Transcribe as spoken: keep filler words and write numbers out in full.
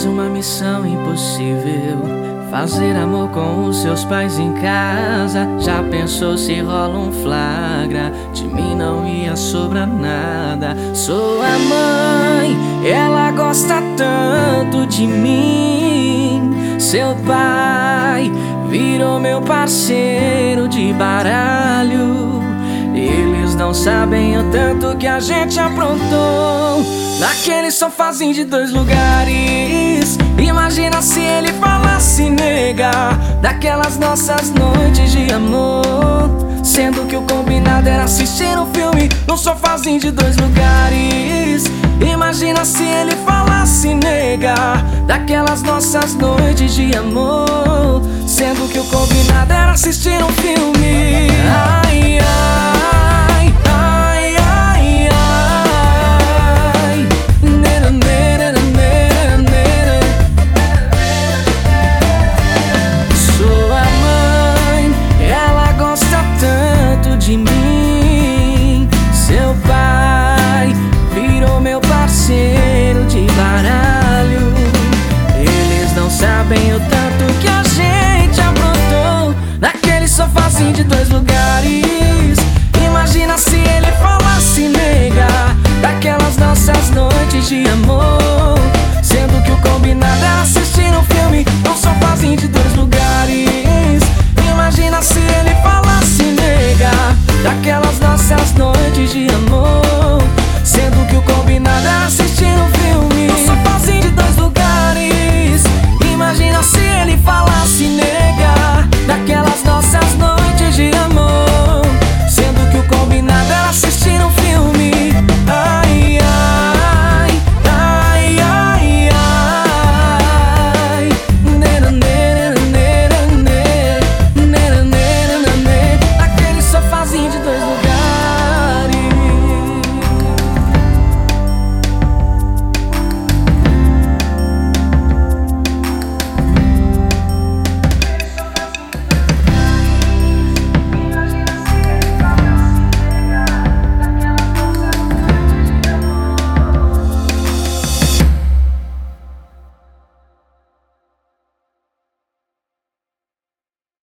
quase uma missão impossível. Fazer amor com os seus pais em casa. Já pensou se rola um flagra? De mim não ia sobrar nada. Sou a mãe, ela gosta tanto de mim. Seu pai virou meu parceiro de baralho. Eles não sabem o tanto que a gente aprontou naquele sofazinho de dois lugares. Imagina se ele falasse, nega, daquelas nossas noites de amor, sendo que o combinado era assistir um filme num sofazinho de dois lugares. Imagina se ele falasse, nega, daquelas nossas noites de amor, sendo que o combinado era assistir um filme